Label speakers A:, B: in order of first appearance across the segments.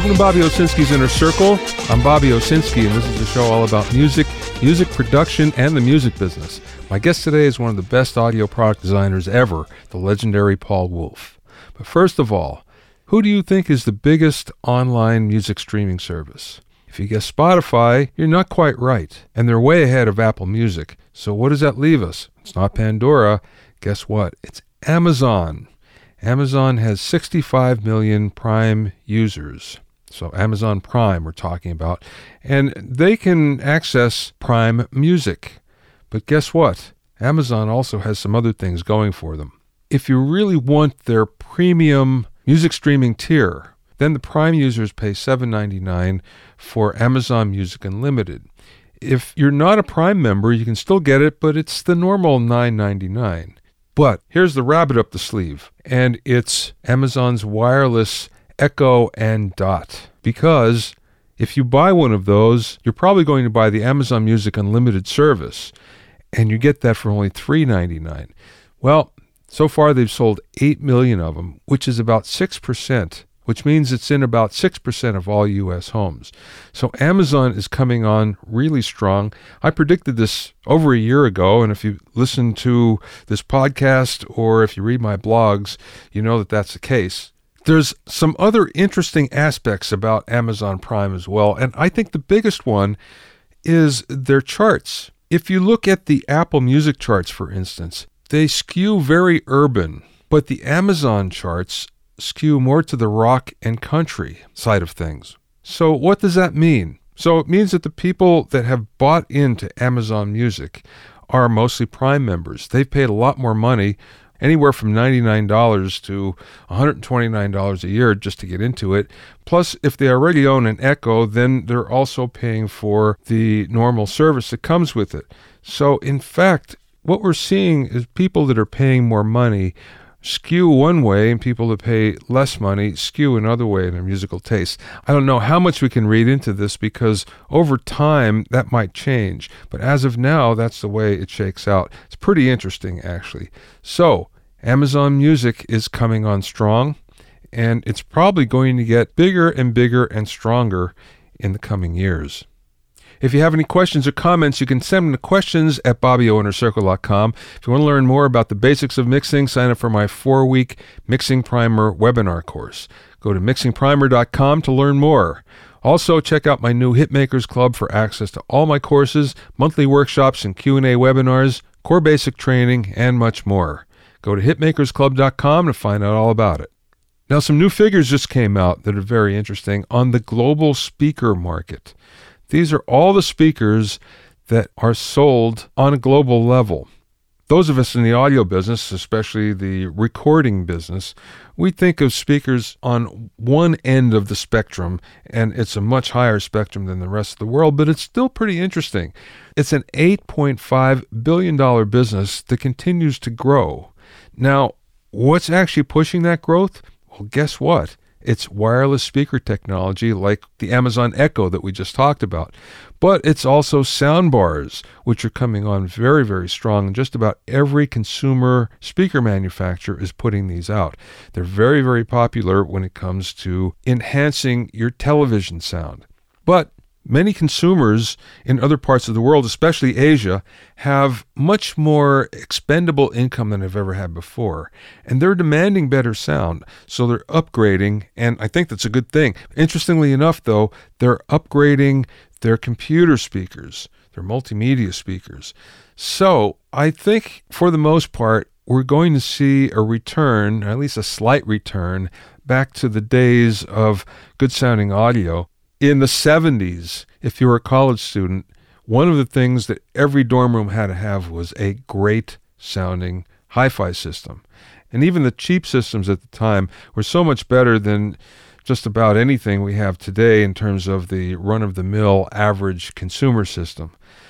A: Welcome to Bobby Owsinski's Inner Circle. I'm Bobby Owsinski, and this is a show all about music production, and the music business. My guest today is one of the best audio product designers ever, the legendary Paul Wolf. But first of all, who do you think is the biggest online music streaming service? If you guess Spotify, you're not quite right, and they're way ahead of Apple Music. So what does that leave us? It's not Pandora. Guess what? It's Amazon. Amazon has 65 million Prime users. So Amazon Prime we're talking about. And they can access Prime Music. But guess what? Amazon also has some other things going for them. If you really want their premium music streaming tier, then the Prime users pay $7.99 for Amazon Music Unlimited. If you're not a Prime member, you can still get it, but it's the normal $9.99. But here's the rabbit up the sleeve, and it's Amazon's wireless Echo and Dot. Because if you buy one of those, you're probably going to buy the Amazon Music Unlimited service, and you get that for only $3.99. Well, so far they've sold 8 million of them, which is about 6%, which means it's in about 6% of all U.S. homes. So Amazon is coming on really strong. I predicted this over a year ago, and if you listen to this podcast or if you read my blogs, you know that that's the case. There's some other interesting aspects about Amazon Prime as well, and I think the biggest one is their charts. If you look at the Apple Music charts, for instance, they skew very urban, but the Amazon charts skew more to the rock and country side of things. So what does that mean? So it means that the people that have bought into Amazon Music are mostly Prime members. They've paid a lot more money, anywhere from $99 to $129 a year just to get into it. Plus, if they already own an Echo, then they're also paying for the normal service that comes with it. So in fact, what we're seeing is people that are paying more money skew one way, and people that pay less money skew another way in their musical taste. I don't know how much we can read into this, because over time that might change. But as of now, that's the way it shakes out. It's pretty interesting, actually. So Amazon Music is coming on strong, and it's probably going to get bigger and bigger and stronger in the coming years. If you have any questions or comments, you can send them to questions@BobbyOInnerCircle.com. If you want to learn more about the basics of mixing, sign up for my 4-week Mixing Primer webinar course. Go to mixingprimer.com to learn more. Also, check out my new Hitmakers Club for access to all my courses, monthly workshops and Q&A webinars, core basic training, and much more. Go to hitmakersclub.com to find out all about it. Now, some new figures just came out that are very interesting on the global speaker market. These are all the speakers that are sold on a global level. Those of us in the audio business, especially the recording business, we think of speakers on one end of the spectrum, and it's a much higher spectrum than the rest of the world, but it's still pretty interesting. It's an $8.5 billion business that continues to grow. Now, what's actually pushing that growth? Well, guess what? It's wireless speaker technology like the Amazon Echo that we just talked about. But it's also sound bars, which are coming on very, very strong. And just about every consumer speaker manufacturer is putting these out. They're very, very popular when it comes to enhancing your television sound. But many consumers in other parts of the world, especially Asia, have much more expendable income than they've ever had before. And they're demanding better sound, so they're upgrading, and I think that's a good thing. Interestingly enough, though, they're upgrading their computer speakers, their multimedia speakers. So I think, for the most part, we're going to see a return, or at least a slight return, back to the days of good-sounding audio. In the 70s, if you were a college student, one of the things that every dorm room had to have was a great sounding hi-fi system. And even the cheap systems at the time were so much better than just about anything we have today in terms of the run-of-the-mill average consumer system.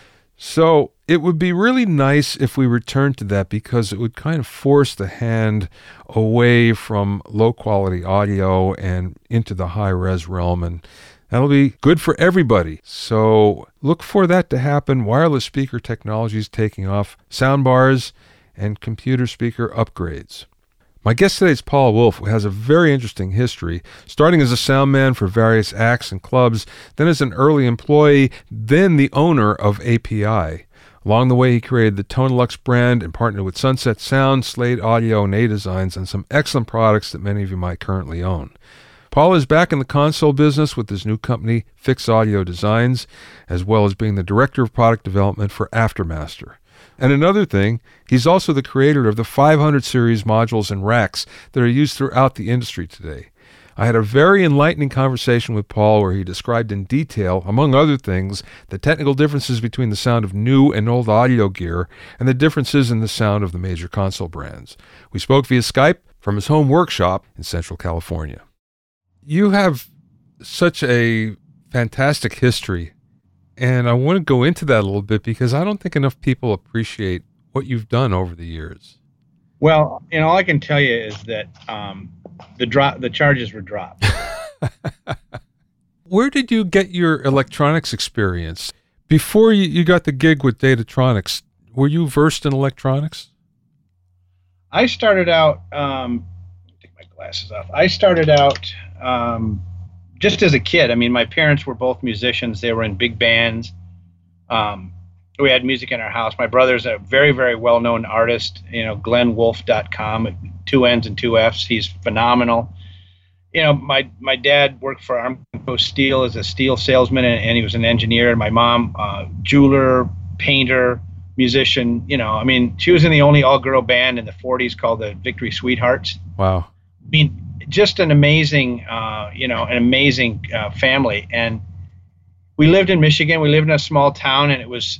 A: So it would be really nice if we returned to that, because it would kind of force the hand away from low-quality audio and into the high-res realm, and that'll be good for everybody. So look for that to happen. Wireless speaker technology is taking off, sound bars, and computer speaker upgrades. My guest today is Paul Wolf, who has a very interesting history, starting as a sound man for various acts and clubs, then as an early employee, then the owner of API. Along the way, he created the Tonelux brand and partnered with Sunset Sound, Slade Audio, and A-Designs on some excellent products that many of you might currently own. Paul is back in the console business with his new company, Fix Audio Designs, as well as being the director of product development for Aftermaster. And another thing, he's also the creator of the 500 series modules and racks that are used throughout the industry today. I had a very enlightening conversation with Paul where he described in detail, among other things, the technical differences between the sound of new and old audio gear and the differences in the sound of the major console brands. We spoke via Skype from his home workshop in Central California. You have such a fantastic history, and I want to go into that a little bit because I don't think enough people appreciate what you've done over the years.
B: Well, all I can tell you is that the charges were dropped.
A: Where did you get your electronics experience? Before you got the gig with Datatronics, were you versed in electronics?
B: I started out, take my glasses off. I started out just as a kid. I mean, my parents were both musicians. They were in big bands. We had music in our house. My brother's a very, very well-known artist, GlennWolf.com, 2 N's and 2 F's. He's phenomenal. My dad worked for Armco Steel as a steel salesman, and he was an engineer. And my mom, jeweler, painter, musician. She was in the only all-girl band in the 40s called the Victory Sweethearts.
A: Wow.
B: Just an amazing, family. And we lived in Michigan. We lived in a small town, and it was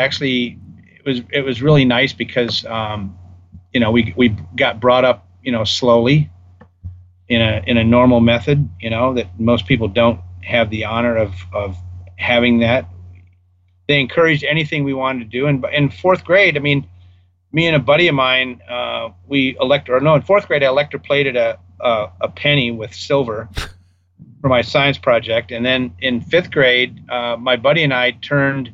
B: really nice because, we got brought up, slowly in a normal method, that most people don't have the honor of having that. They encouraged anything we wanted to do. And in fourth grade, me and a buddy of mine, in fourth grade, I electroplated a penny with silver for my science project. And then in fifth grade, my buddy and I turned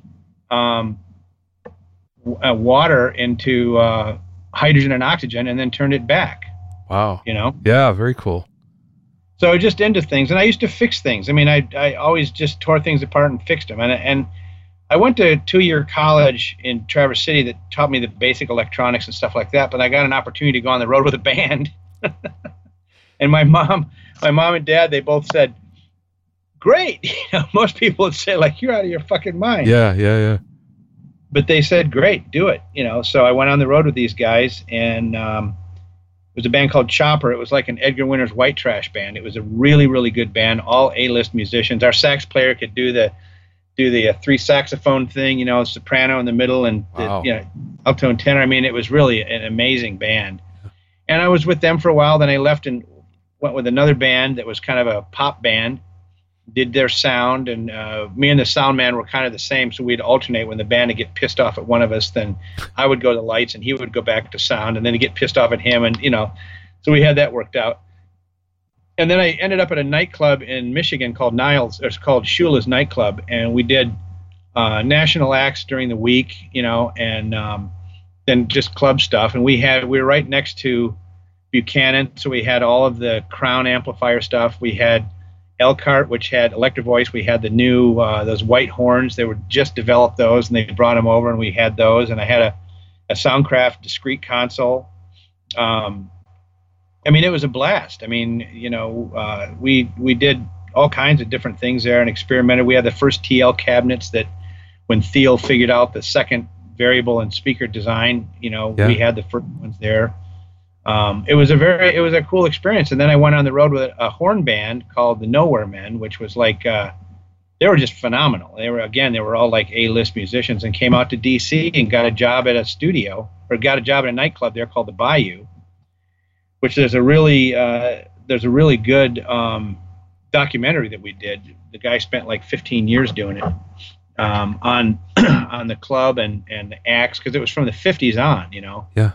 B: water into hydrogen and oxygen and then turned it back.
A: Wow. Yeah, very cool.
B: So just into things. And I used to fix things. I always just tore things apart and fixed them. And I went to a 2-year college in Traverse City that taught me the basic electronics and stuff like that, but I got an opportunity to go on the road with a band. And my mom and dad, they both said, great. Most people would say, like, you're out of your fucking mind.
A: Yeah.
B: But they said, great, do it. So I went on the road with these guys, and it was a band called Chopper. It was like an Edgar Winter's White Trash band. It was a really, really good band, all A-list musicians. Our sax player could do the 3 saxophone thing, soprano in the middle and
A: wow.
B: Alto and tenor. It was really an amazing band. And I was with them for a while. Then I left and went with another band that was kind of a pop band, did their sound, and me and the sound man were kind of the same, so we'd alternate. When the band would get pissed off at one of us, then I would go to lights and he would go back to sound, and then he'd get pissed off at him, and so we had that worked out. And then I ended up at a nightclub in Michigan called Shula's Nightclub, and we did national acts during the week, and then just club stuff. And we were right next to Buchanan, so we had all of the Crown amplifier stuff. We had Elkhart, which had Electro Voice. We had the new those white horns. They were just developed those, and they brought them over, and we had those. And I had a Soundcraft discrete console. It was a blast. We did all kinds of different things there and experimented. We had the first TL cabinets that, when Thiel figured out the second variable and speaker design,
A: Yeah.
B: We had the first ones there. It was a cool experience. And then I went on the road with a horn band called the Nowhere Men, which was like, they were just phenomenal. They were all like A-list musicians, and came out to DC and got a job at a nightclub there called the Bayou, which there's a really good documentary that we did. The guy spent like 15 years doing it on the club and the acts, because it was from the 50s on,
A: Yeah.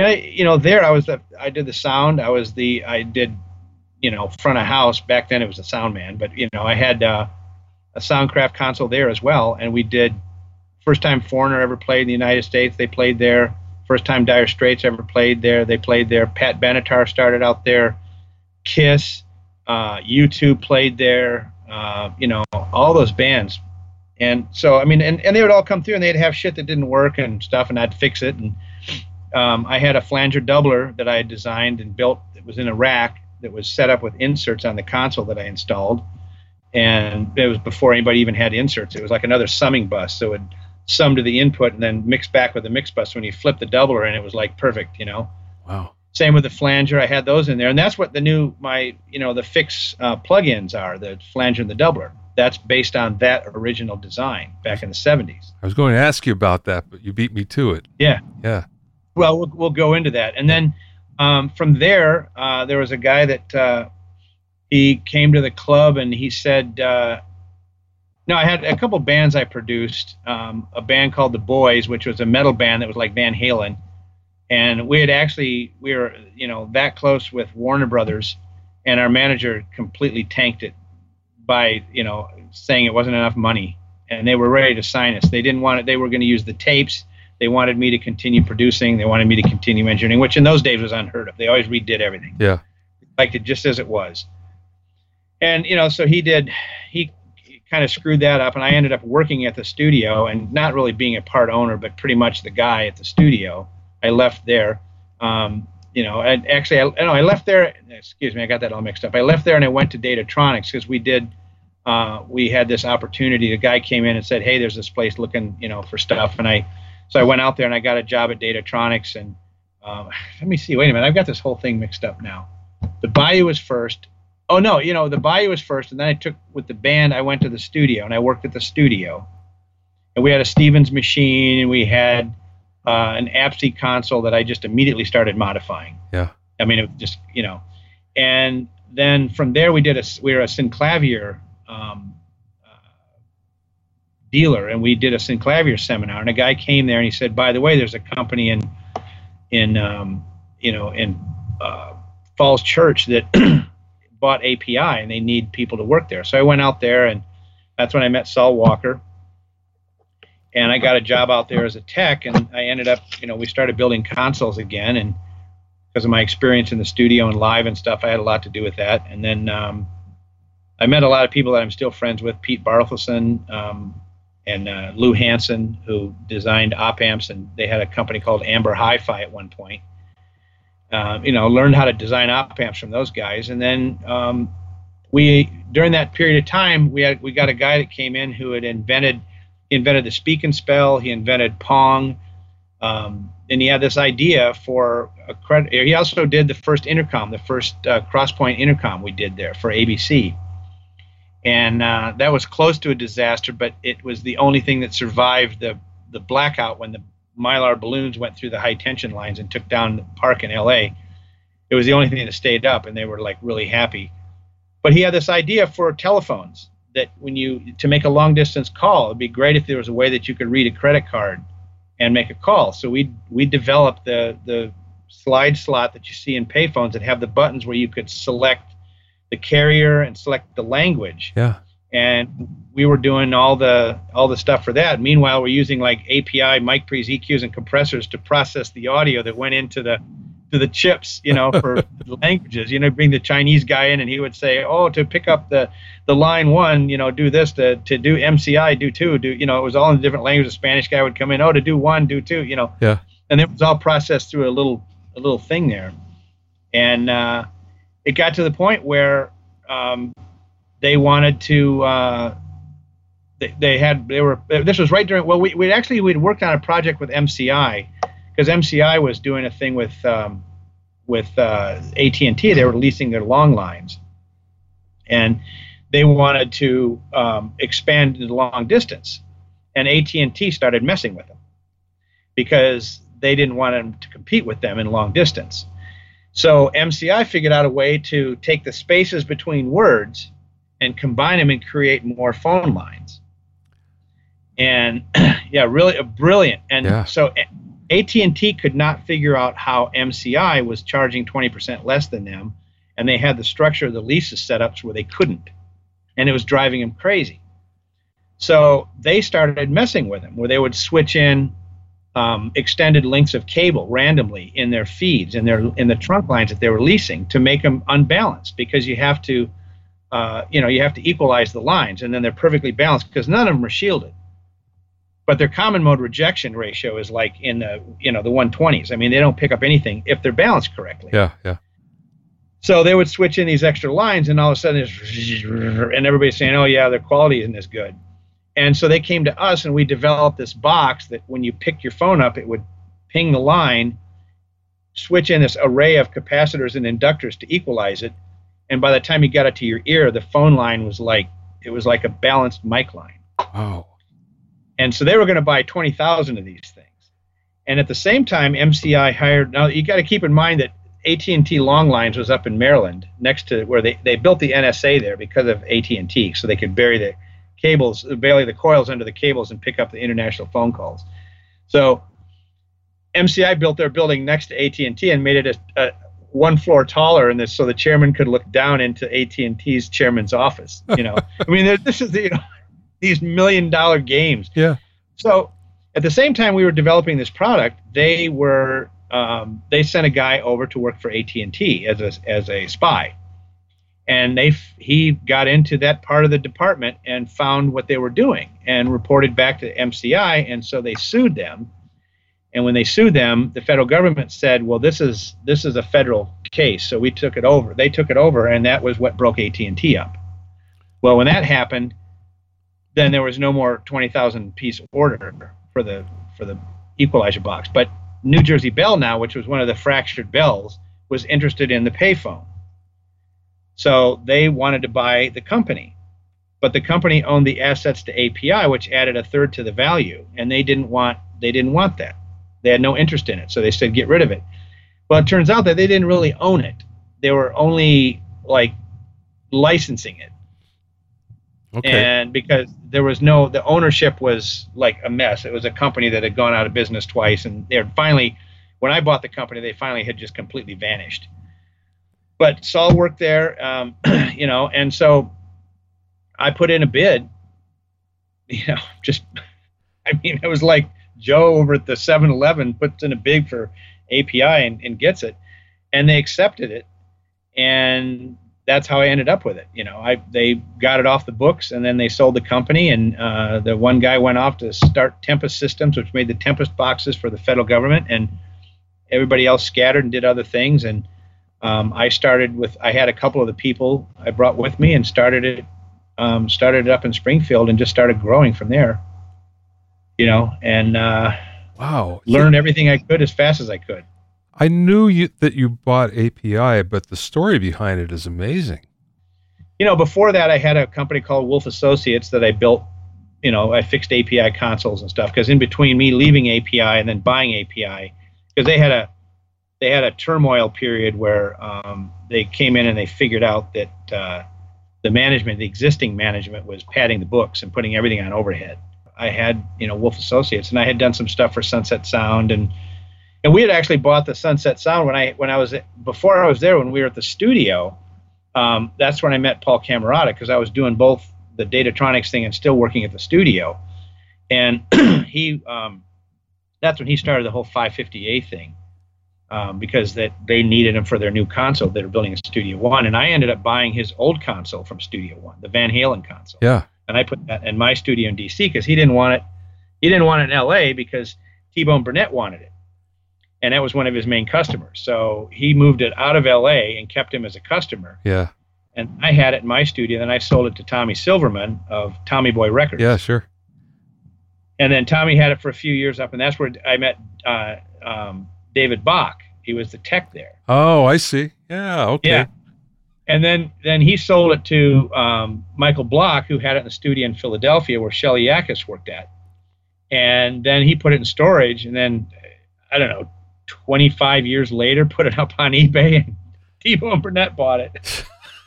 B: I did the sound. I did front of house. Back then it was a sound man, but I had a Soundcraft console there as well, and we did first time Foreigner ever played in the United States. They played there. First time Dire Straits ever played there. They played there. Pat Benatar started out there. Kiss, U2 played there. All those bands. And so, I mean, and they would all come through, and they'd have shit that didn't work and stuff, and I'd fix it. And I had a flanger doubler that I had designed and built that was in a rack that was set up with inserts on the console that I installed. And it was before anybody even had inserts. It was like another summing bus. So it would sum to the input and then mix back with the mix bus when you flip the doubler, and it was like perfect,
A: Wow.
B: Same with the flanger. I had those in there. And that's what the fix plugins are, the flanger and the doubler. That's based on that original design back in the 70s.
A: I was going to ask you about that, but you beat me to it.
B: Yeah.
A: Yeah.
B: Well, we'll go into that. And then from there was a guy that he came to the club and he said, I had a couple bands I produced, a band called The Boys, which was a metal band that was like Van Halen. And we were that close with Warner Brothers, and our manager completely tanked it by, saying it wasn't enough money, and they were ready to sign us. They didn't want it. They were going to use the tapes. They wanted me to continue producing. They wanted me to continue engineering, which in those days was unheard of. They always redid everything.
A: Yeah.
B: Liked it just as it was. And, so he kind of screwed that up, and I ended up working at the studio and not really being a part owner, but pretty much the guy at the studio. I left there. I left there. Excuse me, I got that all mixed up. I left there and I went to Datatronics because we had this opportunity. A guy came in and said, "Hey, there's this place looking, for stuff." And so I went out there and I got a job at Datatronics. And let me see. Wait a minute, I've got this whole thing mixed up now. The Bayou was first. Oh no, the Bayou was first, and then with the band. I went to the studio and I worked at the studio. And we had a Stevens machine, and we had an APSI console that I just immediately started modifying.
A: Yeah.
B: I mean, it just, and then from there we were a Synclavier dealer, and we did a Synclavier seminar, and a guy came there and he said, by the way, there's a company in Falls Church that bought API, and they need people to work there. So I went out there, and that's when I met Saul Walker. And I got a job out there as a tech, and I ended up, we started building consoles again, and because of my experience in the studio and live and stuff, I had a lot to do with that. And then I met a lot of people that I'm still friends with, Pete Barthelson and Lou Hansen, who designed op amps, and they had a company called Amber Hi-Fi at one point. Learned how to design op amps from those guys. And then during that period of time, we got a guy that came in who had invented the Speak and Spell. He invented Pong, and he had this idea for a credit. He also did the first intercom, the first Crosspoint intercom we did there for ABC, and that was close to a disaster. But it was the only thing that survived the blackout when the Mylar balloons went through the high tension lines and took down the park in L.A. It was the only thing that stayed up, and they were like really happy. But he had this idea for telephones, that to make a long distance call, it'd be great if there was a way that you could read a credit card and make a call. So we developed the slide slot that you see in payphones that have the buttons where you could select the carrier and select the language.
A: Yeah.
B: And we were doing all the stuff for that. Meanwhile, we're using like API, mic pre's, EQs, and compressors to process the audio that went into the chips, for languages. Bring the Chinese guy in, and he would say, "Oh, to pick up the line one, do this. To do MCI, do two. It was all in different languages. The Spanish guy would come in. Oh, to do one, do two.
A: Yeah. And
B: it was all processed through a little thing there, and it got to the point where they wanted to. This was right during. Well, we'd worked on a project with MCI. Because MCI was doing a thing with AT&T. They were leasing their long lines, and they wanted to expand the long distance. And AT&T started messing with them because they didn't want them to compete with them in long distance. So MCI figured out a way to take the spaces between words and combine them and create more phone lines. And yeah, really brilliant. And so AT&T could not figure out how MCI was charging 20% less than them, and they had the structure of the leases set up where they couldn't, and it was driving them crazy. So they started messing with them, where they would switch in extended lengths of cable randomly in their feeds, in the trunk lines that they were leasing, to make them unbalanced, because you have to equalize the lines, and then they're perfectly balanced because none of them are shielded. But their common mode rejection ratio is like in the 120s. I mean, they don't pick up anything if they're balanced correctly.
A: Yeah, yeah.
B: So they would switch in these extra lines, and all of a sudden, and everybody's saying, "Oh yeah, their quality isn't as good." And so they came to us, and we developed this box that when you picked your phone up, it would ping the line, switch in this array of capacitors and inductors to equalize it, and by the time you got it to your ear, the phone line was like a balanced mic line.
A: Oh.
B: And so they were going to buy 20,000 of these things. And at the same time, MCI hired. Now you got to keep in mind that AT&T Long Lines was up in Maryland, next to where they built the NSA there because of AT&T, so they could bury the coils under the cables and pick up the international phone calls. So MCI built their building next to AT&T and made it a one floor taller, and so the chairman could look down into AT&T's chairman's office. I mean, this is these $1 million games.
A: Yeah.
B: So at the same time we were developing this product, they sent a guy over to work for AT&T as a spy, and he got into that part of the department and found what they were doing and reported back to MCI, and so they sued them. And when they sued them, the federal government said, "Well, this is a federal case," so we took it over. They took it over, and that was what broke AT&T up. Well, when that happened, then there was no more 20,000 piece order for the equalizer box. But New Jersey Bell now, which was one of the fractured bells, was interested in the payphone. So they wanted to buy the company. But the company owned the assets to API, which added a third to the value, and they didn't want that. They had no interest in it, so they said get rid of it. Well, it turns out that they didn't really own it. They were only like licensing it.
A: Okay.
B: And because the ownership was like a mess. It was a company that had gone out of business twice, and when I bought the company, they finally had just completely vanished. But Saul worked there, and so I put in a bid. It was like Joe over at the 7-Eleven puts in a bid for API and gets it, and they accepted it, and that's how I ended up with it. They got it off the books, and then they sold the company, and the one guy went off to start Tempest Systems, which made the Tempest boxes for the federal government, and everybody else scattered and did other things. And I had a couple of the people I brought with me and started it up in Springfield and just started growing from there.
A: Wow.
B: Learned everything I could as fast as I could.
A: I knew that you bought API, but the story behind it is amazing.
B: Before that, I had a company called Wolf Associates that I built. I fixed API consoles and stuff, because in between me leaving API and then buying API, because they had a turmoil period where they came in and they figured out that the existing management was padding the books and putting everything on overhead. I had, Wolf Associates, and I had done some stuff for Sunset Sound, and we had actually bought the Sunset Sound before I was there, when we were at the studio. That's when I met Paul Camerata, because I was doing both the Datatronics thing and still working at the studio. And that's when he started the whole 550A thing, because they needed him for their new console they were building in Studio One. And I ended up buying his old console from Studio One, the Van Halen console.
A: Yeah.
B: And I put that in my studio in DC, because he didn't want it. He didn't want it in LA because T-Bone Burnett wanted it. And that was one of his main customers. So he moved it out of LA and kept him as a customer.
A: Yeah.
B: And I had it in my studio. Then I sold it to Tommy Silverman of Tommy Boy Records.
A: Yeah, sure.
B: And then Tommy had it for a few years up, and that's where I met David Bach. He was the tech there.
A: Oh, I see. Yeah, okay.
B: Yeah. And then he sold it to Michael Block, who had it in the studio in Philadelphia, where Shelly Yakis worked at. And then he put it in storage, and then, I don't know, 25 years later, put it up on eBay, and T-Bone Burnett bought it.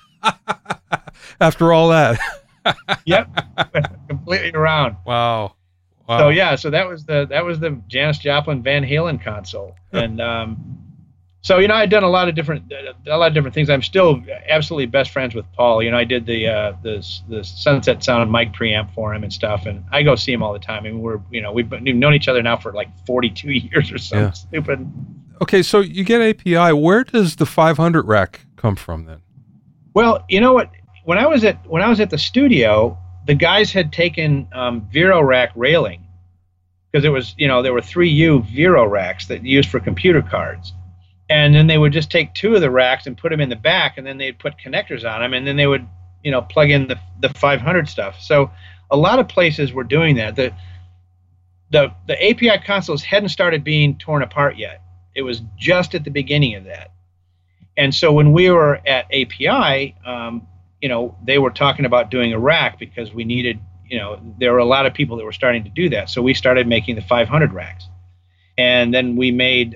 A: After all that.
B: Yep. Completely around.
A: Wow.
B: So that was the Janis Joplin Van Halen console. And So, I'd done a lot of different things. I'm still absolutely best friends with Paul. I did the Sunset Sound mic preamp for him and stuff, and I go see him all the time. And we've known each other now for like 42 years or something. Yeah. Stupid.
A: Okay, so you get API. Where does the 500 rack come from then?
B: Well, you know what? When I was at the studio, the guys had taken Vero rack railing, because it was, there were 3U Vero racks that used for computer cards. And then they would just take two of the racks and put them in the back, and then they'd put connectors on them, and then they would, plug in the 500 stuff. So a lot of places were doing that. The API consoles hadn't started being torn apart yet. It was just at the beginning of that. And so when we were at API, they were talking about doing a rack because we needed, there were a lot of people that were starting to do that. So we started making the 500 racks. And then we made...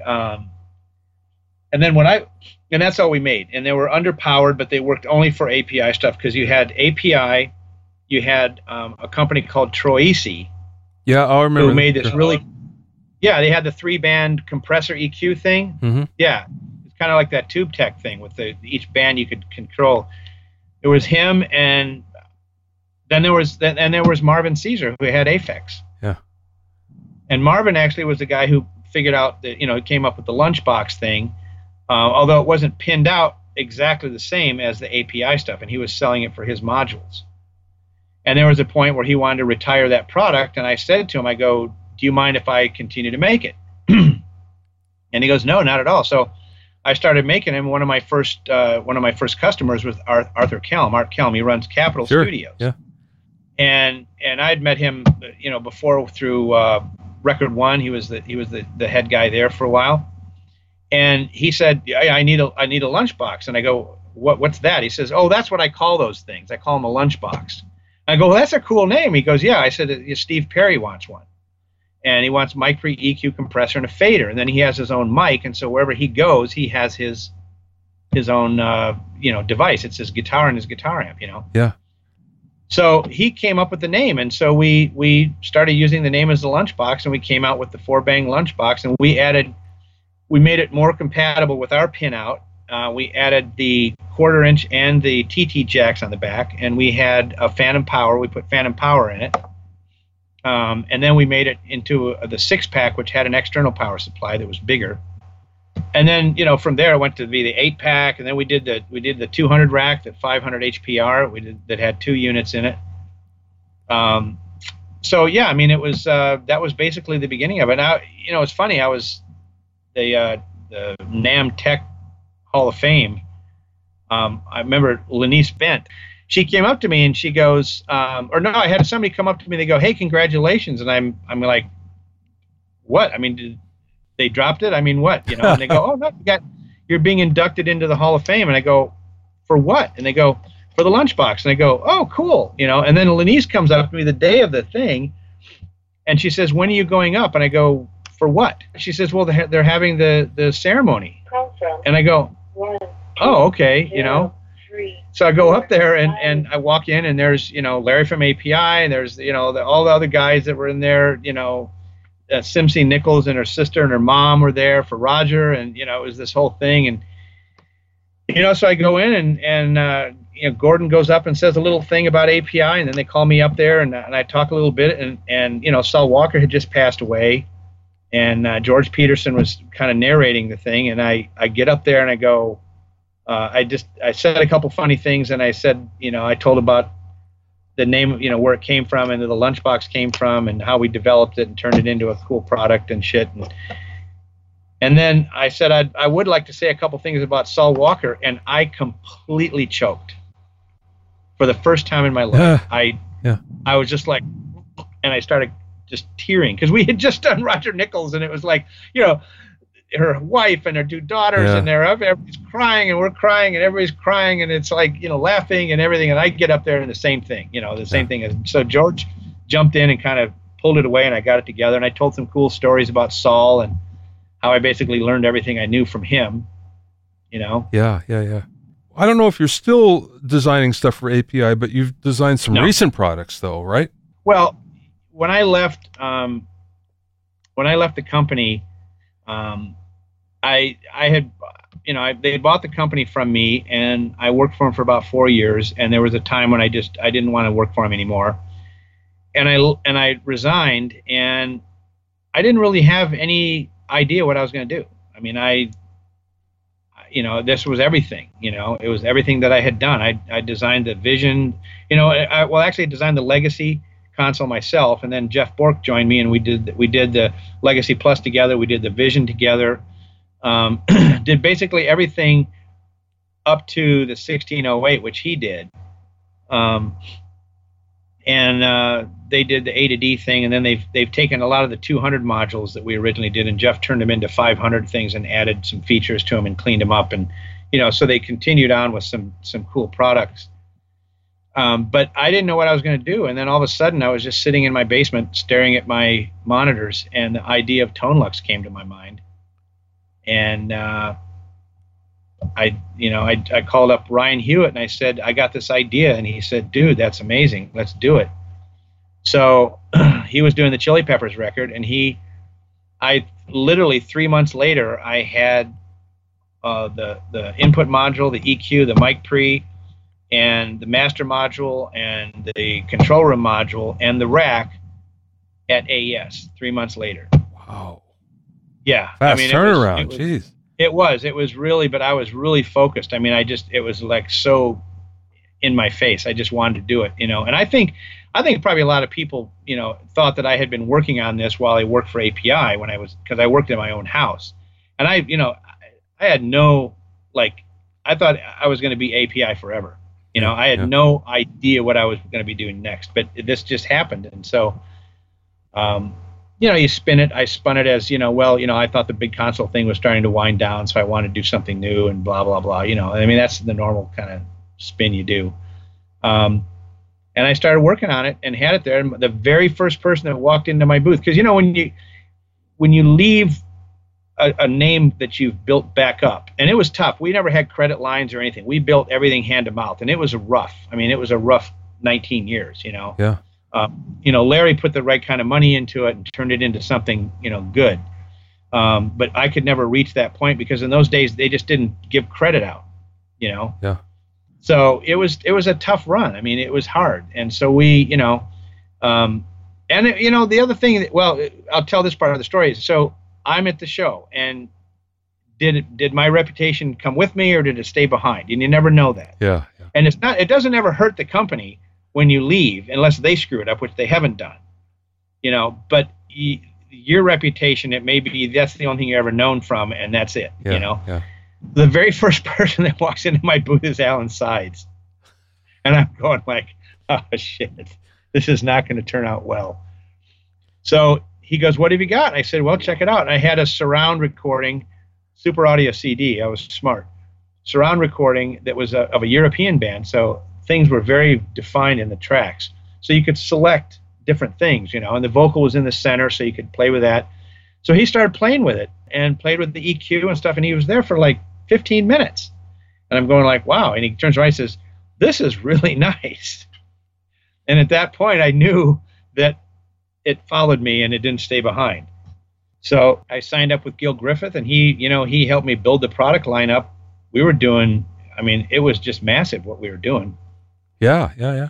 B: And that's all we made. And they were underpowered, but they worked only for API stuff, because you had API, you had a company called Troisi.
A: Yeah, I remember.
B: Who made this really... Yeah, they had the 3-band compressor EQ thing.
A: Mm-hmm.
B: Yeah, it's kind of like that Tube Tech thing with each band you could control. It was him, and then there was Marvin Caesar, who had Aphex.
A: Yeah.
B: And Marvin actually was the guy who figured out that, came up with the lunchbox thing. Although it wasn't pinned out exactly the same as the API stuff, and he was selling it for his modules. And there was a point where he wanted to retire that product, and I said to him, I go, do you mind if I continue to make it? And he goes, no, not at all. So I started making him. One of my first customers was Arthur Kelm. Art Kelm, he runs Capitol Studios.
A: Yeah.
B: And I'd met him, before through Record One. He was the head guy there for a while. And he said, I need a lunchbox. And I go, what's that? He says, oh, that's what I call those things. I call them a lunchbox. I go, well, that's a cool name. He goes, yeah. I said, Steve Perry wants one. And he wants mic pre EQ compressor and a fader. And then he has his own mic. And so wherever he goes, he has his own, device. It's his guitar and his guitar amp,
A: Yeah.
B: So he came up with the name. And so we started using the name as the lunchbox, and we came out with the 4-bang lunchbox, and we made it more compatible with our pinout. We added the 1/4 inch and the TT jacks on the back, and we had a phantom power. We put phantom power in it. And then we made it into the 6-pack, which had an external power supply that was bigger. And then, from there it went to be the 8-pack, and then we did the 200 rack, the 500 HPR that had 2 units in it. So yeah, I mean, it was that was basically the beginning of it. Now, it's funny. I was the NAMM Tech Hall of Fame. I remember Lenise Bent. She came up to me and she goes, I had somebody come up to me. They go, "Hey, congratulations!" And I'm like, "What? I mean, they dropped it? I mean, what? And they go, "Oh no, you're being inducted into the Hall of Fame." And I go, "For what?" And they go, "For the lunchbox." And I go, "Oh, cool." And then Lenise comes up to me the day of the thing, and she says, "When are you going up?" And I go, "For what?" She says, "Well, they're having the ceremony." And I go, "Oh, okay," So I go up there and I walk in, and there's, Larry from API, and there's, all the other guys that were in there, Simsy Nichols and her sister and her mom were there for Roger, and, it was this whole thing. And, so I go in and Gordon goes up and says a little thing about API, and then they call me up there and I talk a little bit, and Saul Walker had just passed away, and George Peterson was kind of narrating the thing, and I get up there and I go, I said a couple funny things, and I said, I told about the name, where it came from and the lunchbox came from and how we developed it and turned it into a cool product and shit. And then I said, I would like to say a couple things about Saul Walker, and I completely choked for the first time in my life. I was just like, and I started just tearing because we had just done Roger Nichols, and it was like, her wife and her 2 daughters, and everybody's crying, and we're crying, and everybody's crying, and it's like, laughing and everything. And I get up there and the same thing, the same thing. So George jumped in and kind of pulled it away, and I got it together, and I told some cool stories about Saul and how I basically learned everything I knew from him,
A: Yeah. I don't know if you're still designing stuff for API, but you've designed some recent products though, right?
B: Well, when I left the company, I had, they had bought the company from me, and I worked for them for about 4 years. And there was a time when I didn't want to work for them anymore, and I resigned, and I didn't really have any idea what I was going to do. I mean, this was everything. It was everything that I had done. I designed the Vision. Actually, I designed the Legacy console myself, and then Jeff Bork joined me, and we did the Legacy Plus together. We did the Vision together. Did basically everything up to the 1608, which he did. They did the A to D thing, and then they've taken a lot of the 200 modules that we originally did, and Jeff turned them into 500 things and added some features to them and cleaned them up, and so they continued on with some cool products. But I didn't know what I was going to do, and then all of a sudden I was just sitting in my basement staring at my monitors, and the idea of ToneLux came to my mind, and I called up Ryan Hewitt and I said, I got this idea, and he said, dude, that's amazing, let's do it. So he was doing the Chili Peppers record, and I literally 3 months later, I had the input module, the EQ, the mic pre, and the master module, and the control room module, and the rack at AES 3 months later.
A: Wow.
B: Yeah.
A: Fast turnaround. Jeez.
B: It was really, but I was really focused. I mean, it was like so in my face. I just wanted to do it, and I think probably a lot of people, thought that I had been working on this while I worked for API because I worked in my own house, and I had no, I thought I was going to be API forever. I had no idea what I was going to be doing next, but this just happened. And so, you spin it. I spun it as, I thought the big console thing was starting to wind down, so I wanted to do something new and blah, blah, blah. I mean, that's the normal kind of spin you do. And I started working on it and had it there. And the very first person that walked into my booth, because, when you leave a name that you've built back up, and it was tough. We never had credit lines or anything. We built everything hand to mouth, and it was rough. I mean, it was a rough 19 years,
A: Yeah.
B: Larry put the right kind of money into it and turned it into something, good. But I could never reach that point because in those days they just didn't give credit out,
A: Yeah.
B: So it was a tough run. I mean, it was hard. And so we, the other thing I'll tell this part of the story is, so I'm at the show, and did my reputation come with me or did it stay behind? And you never know that.
A: Yeah.
B: And it doesn't ever hurt the company when you leave, unless they screw it up, which they haven't done, but your reputation, it may be that's the only thing you're ever known from, and that's it.
A: Yeah.
B: The very first person that walks into my booth is Alan Sides, and I'm going like, oh shit, this is not going to turn out well. So he goes, what have you got? I said, well, check it out. And I had a surround recording, Super Audio CD. I was smart. Surround recording that was of a European band, so things were very defined in the tracks. So you could select different things, and the vocal was in the center, so you could play with that. So he started playing with it and played with the EQ and stuff, and he was there for like 15 minutes. And I'm going like, wow. And he turns around and says, this is really nice. And at that point, I knew that it followed me and it didn't stay behind. So I signed up with Gil Griffith, and he helped me build the product lineup. We were doing, I mean, it was just massive what we were doing.
A: Yeah.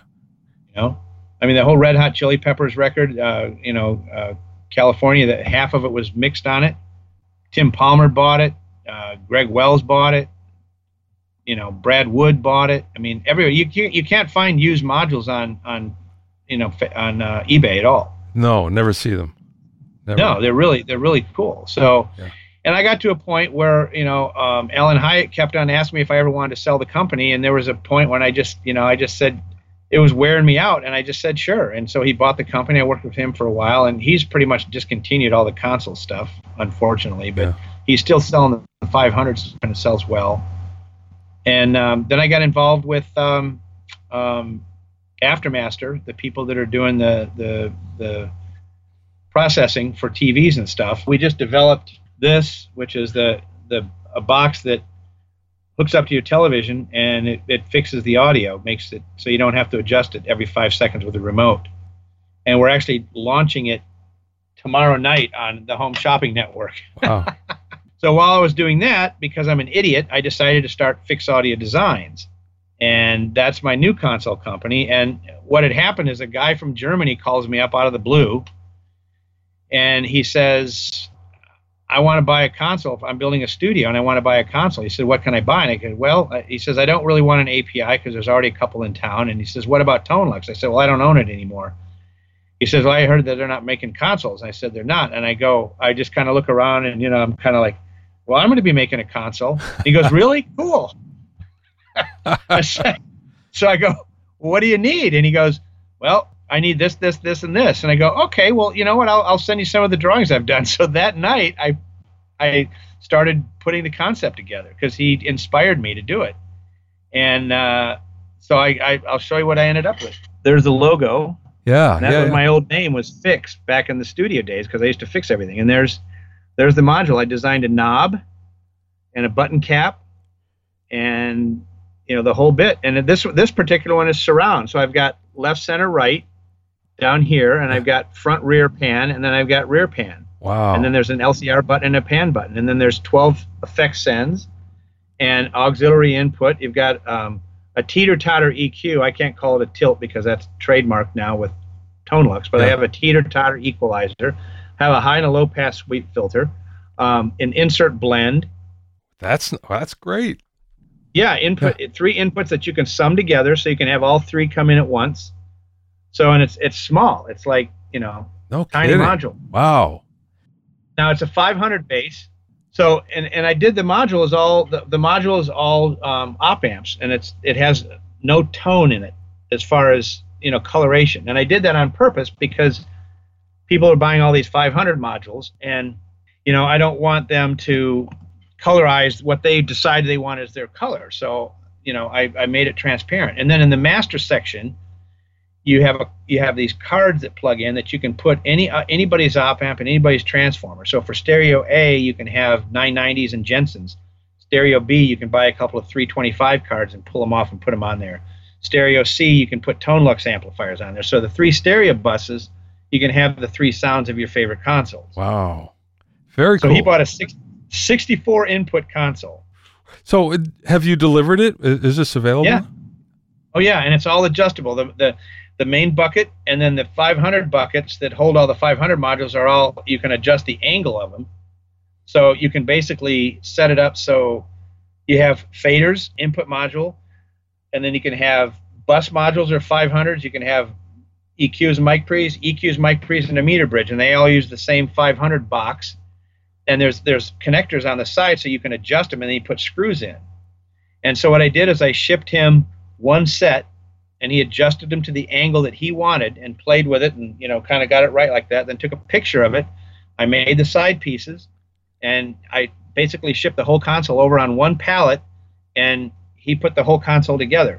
B: I mean, the whole Red Hot Chili Peppers record, California, that half of it was mixed on it. Tim Palmer bought it. Greg Wells bought it. Brad Wood bought it. I mean, everywhere. You can't find used modules on eBay at all.
A: No, never see them. Never.
B: No, they're really cool. So, yeah. And I got to a point where Alan Hyatt kept on asking me if I ever wanted to sell the company, and there was a point when I just said it was wearing me out, and I just said sure. And so he bought the company. I worked with him for a while, and he's pretty much discontinued all the console stuff, unfortunately, but he's still selling the 500s, and it sells well. And then I got involved with Aftermaster, the people that are doing the processing for TVs and stuff. We just developed this, which is a box that hooks up to your television, and it fixes the audio, makes it so you don't have to adjust it every 5 seconds with a remote. And we're actually launching it tomorrow night on the Home Shopping Network.
A: Wow.
B: So while I was doing that, because I'm an idiot, I decided to start Fix Audio Designs. And that's my new console company. And what had happened is a guy from Germany calls me up out of the blue, and he says, I want to buy a console. I'm building a studio, and I want to buy a console. He said, what can I buy? And I said, well, he says, I don't really want an API because there's already a couple in town. And he says, what about Tonelux? I said, well, I don't own it anymore. He says, well, I heard that they're not making consoles. I said, they're not. And I just kind of look around, and, I'm kind of like, well, I'm going to be making a console. He goes, really? Cool. So I go, well, what do you need? And he goes, well, I need this, this, this, and this. And I go, okay, well, you know what? I'll send you some of the drawings I've done. So that night, I started putting the concept together because he inspired me to do it. And so I'll show you what I ended up with. There's the logo.
A: Yeah.
B: And that was my old name was Fix back in the studio days because I used to fix everything. And there's the module. I designed a knob and a button cap and the whole bit. And this particular one is surround. So I've got left, center, right down here, and I've got front, rear pan, and then I've got rear pan.
A: Wow.
B: And then there's an LCR button and a pan button. And then there's 12 effect sends and auxiliary input. You've got a teeter-totter EQ. I can't call it a tilt because that's trademarked now with Tonelux, but I have a teeter-totter equalizer, have a high and a low pass sweep filter, an insert blend.
A: That's great.
B: Yeah, three inputs that you can sum together, so you can have all three come in at once. So, and it's small. It's like
A: no
B: tiny
A: kidding.
B: module.
A: Wow.
B: Now it's a 500 bass. So, and I did the module is all the module is all op amps, and it has no tone in it as far as coloration. And I did that on purpose because people are buying all these 500 modules, and I don't want them to colorize what they decide they want as their color. So I made it transparent. And then in the master section, you have these cards that plug in that you can put anybody's op amp and anybody's transformer. So for stereo A, you can have 990s and Jensens. Stereo B, you can buy a couple of 325 cards and pull them off and put them on there. Stereo C, you can put Tonelux amplifiers on there. So the 3 stereo buses, you can have the 3 sounds of your favorite consoles.
A: Wow. Very cool.
B: So he bought a 64 input console.
A: So have you delivered it? Is this available?
B: Yeah. Oh yeah, and it's all adjustable. The main bucket and then the 500 buckets that hold all the 500 modules are all, you can adjust the angle of them. So you can basically set it up so you have faders, input module, and then you can have bus modules or 500s. You can have EQs, mic pre's, and a meter bridge, and they all use the same 500 box. And there's connectors on the side so you can adjust them, and then you put screws in. And so what I did is I shipped him one set, and he adjusted them to the angle that he wanted and played with it and kind of got it right like that. Then took a picture of it. I made the side pieces, and I basically shipped the whole console over on one pallet, and he put the whole console together.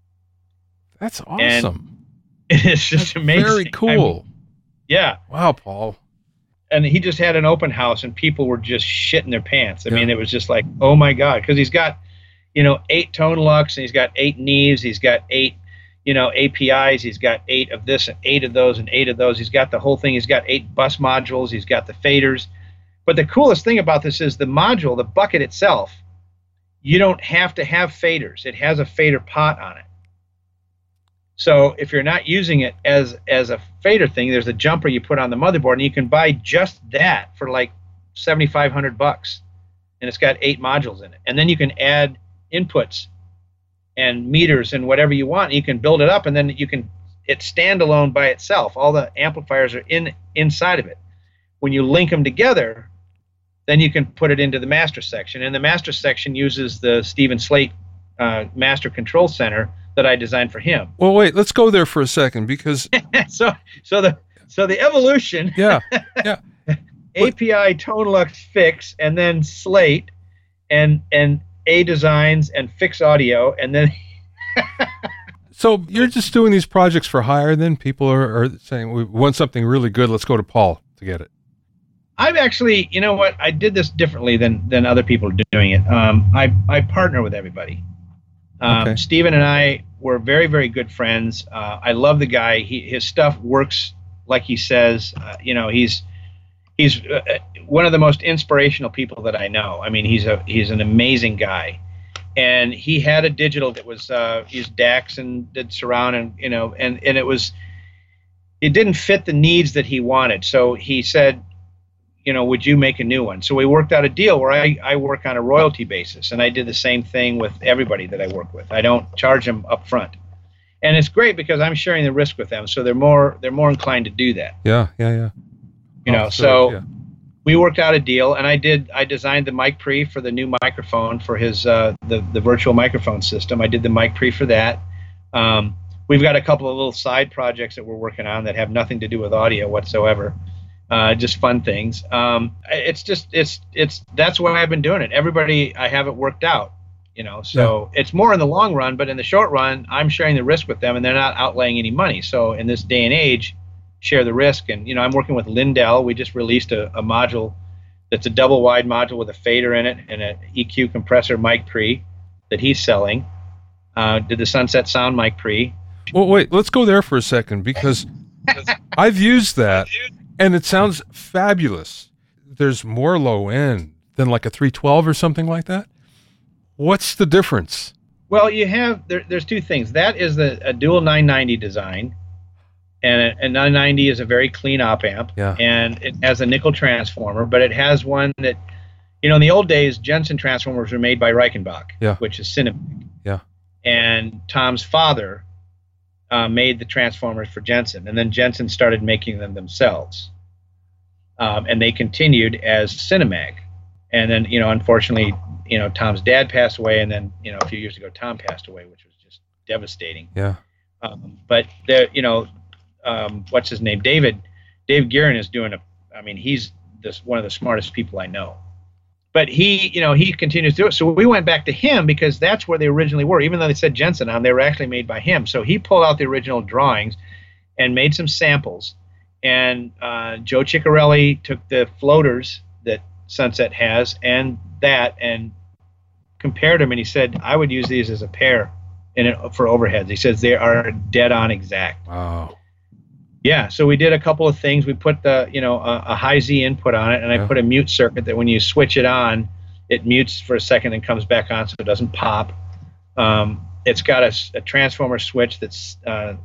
A: That's awesome.
B: And it's just amazing.
A: Very cool.
B: Yeah.
A: Wow, Paul.
B: And he just had an open house, and people were just shitting their pants. I mean, it was just like, oh my God, because he's got, 8 Tonelux, and he's got 8 Neves, he's got 8, APIs, he's got 8 of this, and 8 of those, and 8 of those. He's got the whole thing. He's got 8 bus modules. He's got the faders. But the coolest thing about this is the module, the bucket itself. You don't have to have faders. It has a fader pot on it. So if you're not using it as a fader thing, there's a jumper you put on the motherboard, and you can buy just that for like $7,500, and it's got 8 modules in it. And then you can add inputs and meters and whatever you want. You can build it up, and then it's standalone by itself. All the amplifiers are inside of it. When you link them together, then you can put it into the master section, and the master section uses the Stephen Slate Master Control Center that I designed for him.
A: Well, wait, let's go there for a second because
B: so the evolution.
A: Yeah.
B: API, Tonelux, Fix, and then Slate, and A Designs and Fix Audio, and then.
A: So you're just doing these projects for hire? Then people are saying we want something really good. Let's go to Paul to get it.
B: I've actually, you know what? I did this differently than other people are doing it. I partner with everybody.
A: Okay.
B: Steven and I were very, very good friends. I love the guy. His stuff works like he says. he's one of the most inspirational people that I know. I mean, he's an amazing guy, and he had a digital that was used DAX and did surround, and and it didn't fit the needs that he wanted. So he said, would you make a new one? So we worked out a deal where I work on a royalty basis, and I did the same thing with everybody that I work with. I don't charge them up front. And it's great because I'm sharing the risk with them, so they're more inclined to do that.
A: Yeah.
B: We worked out a deal, and I designed the mic pre for the new microphone for his the virtual microphone system. I did the mic pre for that. We've got a couple of little side projects that we're working on that have nothing to do with audio whatsoever. Just fun things. It's that's why I've been doing it. Everybody, I have it worked out. So it's more in the long run, but in the short run, I'm sharing the risk with them, and they're not outlaying any money. So in this day and age, share the risk. And I'm working with Lindell. We just released a module that's a double wide module with a fader in it and an EQ compressor mic pre that he's selling. Did the Sunset Sound mic pre.
A: Well, wait, let's go there for a second, because I've used that, and it sounds fabulous. There's more low end than like a 312 or something like that. What's the difference?
B: Well, you have there's two things. That is a dual 990 design, and a 990 is a very clean op amp, and it has a nickel transformer, but it has one that, in the old days, Jensen transformers were made by Reichenbach, which is Cinemag.
A: Yeah.
B: And Tom's father made the transformers for Jensen, and then Jensen started making them themselves, and they continued as Cinemag. And then, unfortunately, Tom's dad passed away, and then, a few years ago, Tom passed away, which was just devastating.
A: Yeah.
B: But what's his name? Dave Guerin is doing he's one of the smartest people I know. But he continues to do it. So we went back to him because that's where they originally were. Even though they said Jensen on them, they were actually made by him. So he pulled out the original drawings and made some samples. And Joe Ciccarelli took the floaters that Sunset has and compared them, and he said, I would use these as a pair for overheads. He says they are dead on exact.
A: Wow.
B: Yeah, so we did a couple of things. We put a high Z input on it, and I put a mute circuit that when you switch it on, it mutes for a second and comes back on so it doesn't pop. It's got a transformer switch that's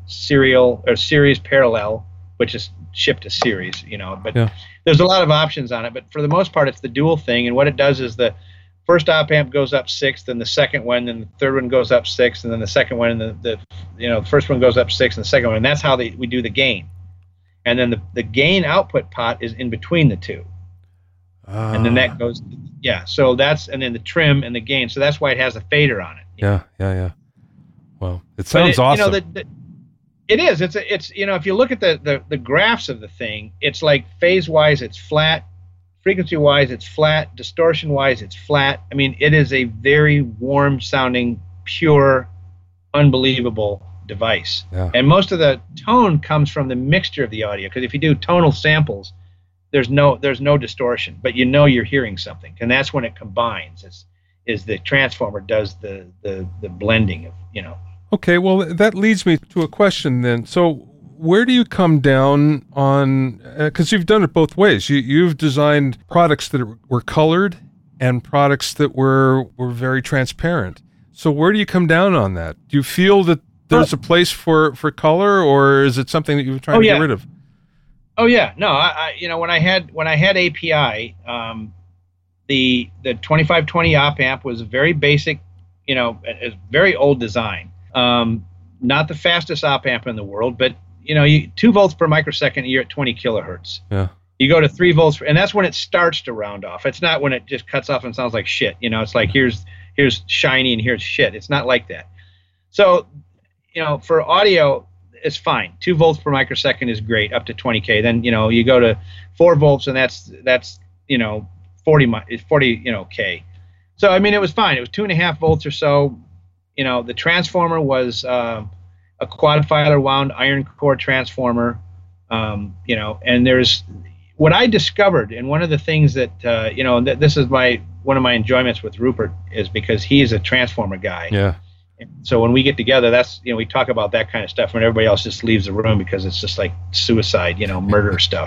B: series parallel, which is shipped to series, but there's a lot of options on it. But for the most part, it's the dual thing, and what it does is the first op amp goes up 6th, then the second one, then the third one goes up 6th, and then the second one, and the first one goes up 6th, and the second one, and that's how we do the gain. And then the gain output pot is in between the two, and then that goes, so that's, and then the trim and the gain, so that's why it has a fader on it.
A: Yeah. Well, it sounds awesome.
B: It is. It's if you look at the graphs of the thing, it's like phase wise it's flat, frequency wise it's flat, distortion wise it's flat. I mean, it is a very warm sounding, pure, unbelievable device.
A: Yeah.
B: And most of the tone comes from the mixture of the audio, because if you do tonal samples, there's no distortion, but you're hearing something, and that's when it combines. Is the transformer does the blending of
A: Okay, well, that leads me to a question then. So where do you come down on, because you've done it both ways. You've designed products that were colored and products that were very transparent. So where do you come down on that? Do you feel that there's a place for color, or is it something that you're trying to get rid of?
B: Oh yeah, no, I when I had API, the 2520 op amp was a very basic, a very old design. Not the fastest op amp in the world, but 2 volts per microsecond, you're at 20 kilohertz.
A: Yeah.
B: You go to 3 volts, and that's when it starts to round off. It's not when it just cuts off and sounds like shit. It's like here's shiny and here's shit. It's not like that. So, for audio, it's fine. 2 volts per microsecond is great, up to 20K. Then you go to 4 volts, and that's 40 K. So I mean, it was fine. It was 2.5 volts or so. The transformer was a quad filer wound iron core transformer. And there's what I discovered, and one of the things that this is one of my enjoyments with Rupert, is because he's a transformer guy.
A: Yeah.
B: So when we get together, that's, we talk about that kind of stuff, and everybody else just leaves the room because it's just like suicide, murder stuff.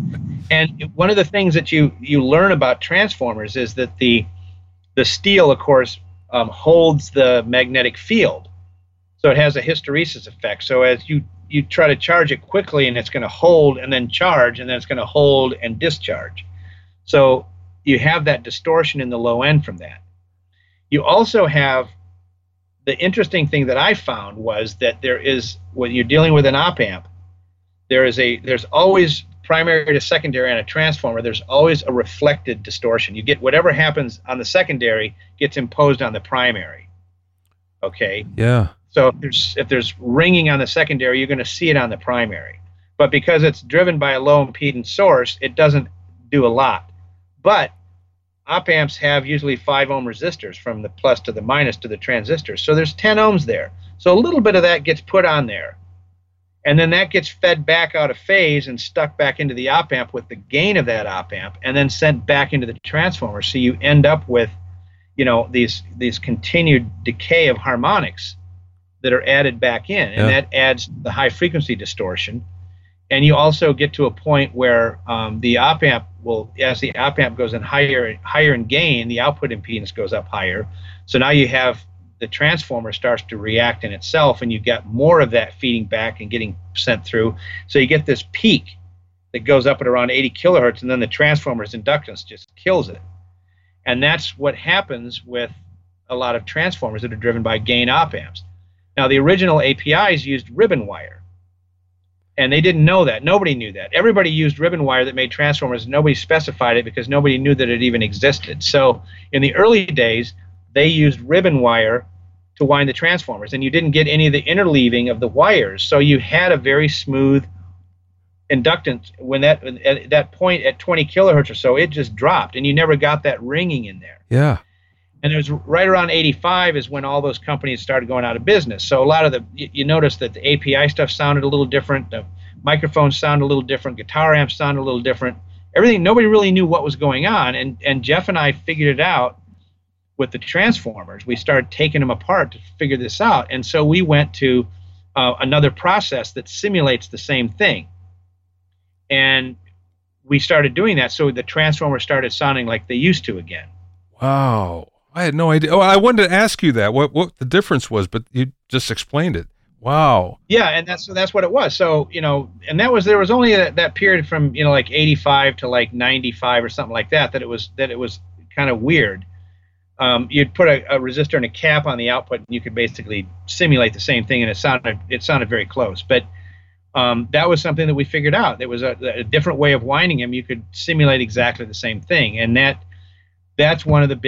B: And one of the things that you learn about transformers is that the steel, of course, holds the magnetic field, so it has a hysteresis effect. So as you try to charge it quickly, and it's going to hold and then charge, and then it's going to hold and discharge. So you have that distortion in the low end from that. You also have, the interesting thing that I found was that there is, when you're dealing with an op amp, there's always primary to secondary on a transformer, there's always a reflected distortion. You get whatever happens on the secondary gets imposed on the primary. Okay?
A: Yeah.
B: So if there's ringing on the secondary, you're going to see it on the primary. But because it's driven by a low impedance source, it doesn't do a lot. But op amps have usually 5 ohm resistors from the plus to the minus to the transistors. So there's 10 ohms there. So a little bit of that gets put on there. And then that gets fed back out of phase and stuck back into the op amp with the gain of that op amp, and then sent back into the transformer. So you end up with, these continued decay of harmonics that are added back in, and that adds the high frequency distortion. And you also get to a point where the op amp will, as the op amp goes in higher in gain, the output impedance goes up higher. So now you have, the transformer starts to react in itself, and you get more of that feeding back and getting sent through. So you get this peak that goes up at around 80 kilohertz, and then the transformer's inductance just kills it. And that's what happens with a lot of transformers that are driven by gain op amps. Now, the original APIs used ribbon wire, and they didn't know that. Nobody knew that. Everybody used ribbon wire that made transformers. Nobody specified it because nobody knew that it even existed. So in the early days, they used ribbon wire to wind the transformers, and you didn't get any of the interleaving of the wires. So you had a very smooth inductance. At that point at 20 kilohertz or so, it just dropped, and you never got that ringing in there.
A: Yeah.
B: And it was right around 85 is when all those companies started going out of business. So a lot of you notice that the API stuff sounded a little different, the microphones sounded a little different, guitar amps sounded a little different. Everything, nobody really knew what was going on, and Jeff and I figured it out with the transformers. We started taking them apart to figure this out, and so we went to another process that simulates the same thing, and we started doing that. So the transformers started sounding like they used to again.
A: Wow, I had no idea. Oh, I wanted to ask you that what the difference was, but you just explained it. Wow.
B: Yeah, and that's what it was. So and there was only that period from like 85 to like 95 or something like that it was kind of weird. You'd put a resistor and a cap on the output, and you could basically simulate the same thing, and it sounded very close. But that was something that we figured out. There was a different way of winding them. You could simulate exactly the same thing, and that's one of the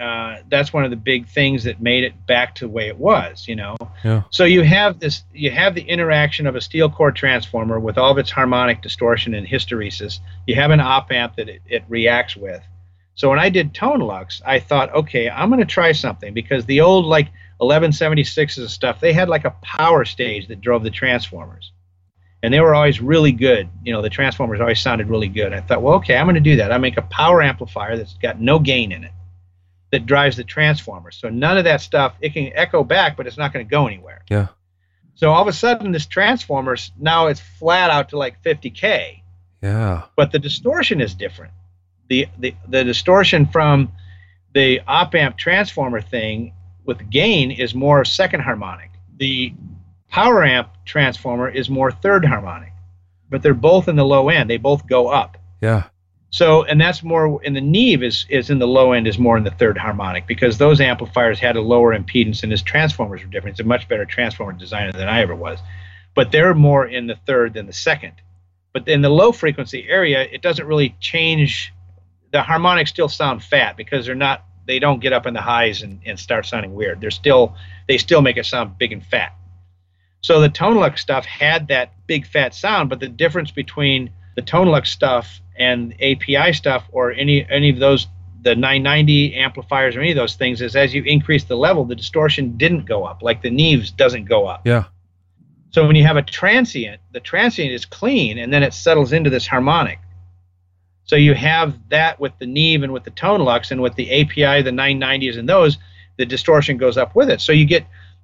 B: big things that made it back to the way it was.
A: Yeah.
B: So you have the interaction of a steel core transformer with all of its harmonic distortion and hysteresis. You have an op amp that it reacts with. So when I did Tone Lux, I thought, okay, I'm going to try something, because the old like 1176s and stuff, they had like a power stage that drove the transformers, and they were always really good. The transformers always sounded really good. I thought, well, okay, I'm going to do that. I make a power amplifier that's got no gain in it that drives the transformer. So none of that stuff, it can echo back, but it's not going to go anywhere.
A: Yeah.
B: So all of a sudden, this transformer, now it's flat out to like 50K.
A: Yeah.
B: But the distortion is different. The distortion from the op amp transformer thing with gain is more second harmonic. The power amp transformer is more third harmonic, but they're both in the low end. They both go up.
A: Yeah.
B: So, and that's more in the Neve is in the low end, is more in the third harmonic, because those amplifiers had a lower impedance and his transformers were different. It's a much better transformer designer than I ever was, but they're more in the third than the second. But in the low frequency area, it doesn't really change. The harmonics still sound fat because they don't get up in the highs and start sounding weird. They still make it sound big and fat. So the Tone Lux stuff had that big fat sound, but the difference between the Tone Lux stuff and API stuff, or any of those, the 990 amplifiers or any of those things, is as you increase the level, the distortion didn't go up, like the Neves doesn't go up.
A: Yeah.
B: So when you have a transient, the transient is clean, and then it settles into this harmonic. So you have that with the Neve and with the Tone Lux, and with the API, the 990s and those, the distortion goes up with it. So you get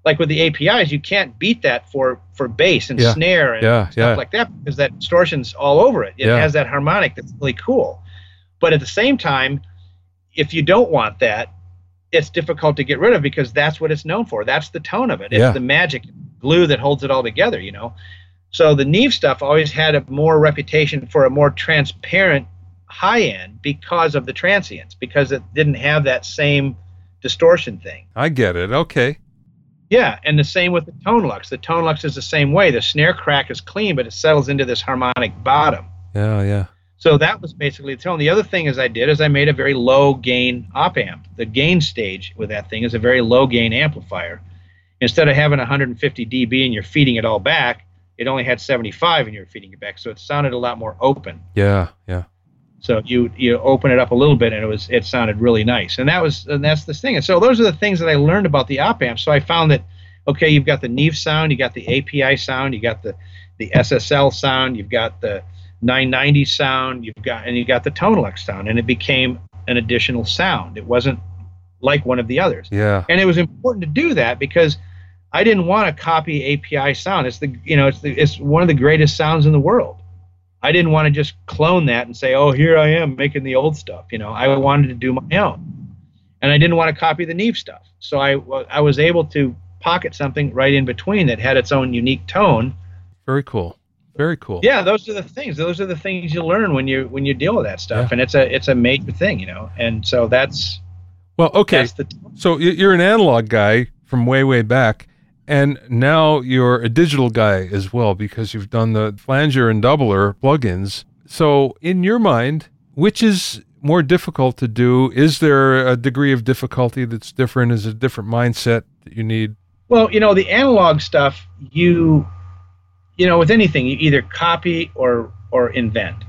B: like with the APIs, you can't beat that for bass and snare and stuff like that, because that distortion's all over it. It has that harmonic that's really cool. But at the same time, if you don't want that, it's difficult to get rid of, because that's what it's known for. That's the tone of it. It's the magic glue that holds it all together, you know. So the Neve stuff always had a more reputation for a more transparent high end because of the transients, because it didn't have that same distortion thing.
A: I get it. Okay.
B: Yeah, and the same with the Tone Lux. The Tone Lux is the same way. The snare crack is clean, but it settles into this harmonic bottom.
A: Yeah.
B: So that was basically the tone. The other thing I made a very low gain op amp. The gain stage with that thing is a very low gain amplifier. Instead of having 150 dB and you're feeding it all back, it only had 75 and you're feeding it back. So it sounded a lot more open.
A: Yeah.
B: So you open it up a little bit, and it sounded really nice. And that's the thing. And so those are the things that I learned about the op amp. So I found that, okay, you've got the Neve sound, you got the API sound, you got the SSL sound, you've got the 990 sound, you got the Tone Lux sound, and it became an additional sound. It wasn't like one of the others.
A: Yeah.
B: And it was important to do that because I didn't want to copy API sound. It's one of the greatest sounds in the world. I didn't want to just clone that and say, oh, here I am making the old stuff. You know, I wanted to do my own. And I didn't want to copy the Neve stuff. So I was able to pocket something right in between that had its own unique tone.
A: Very cool. Very cool.
B: Yeah, those are the things. Those are the things you learn when you deal with that stuff. And it's a major thing, you know. And so that's...
A: Well, okay. So you're an analog guy from way back. And now you're a digital guy as well, because you've done the flanger and doubler plugins. So in your mind, which is more difficult to do? Is there a degree of difficulty that's different? Is it a different mindset that you need?
B: Well, you know, the analog stuff, you know, with anything, you either copy or invent.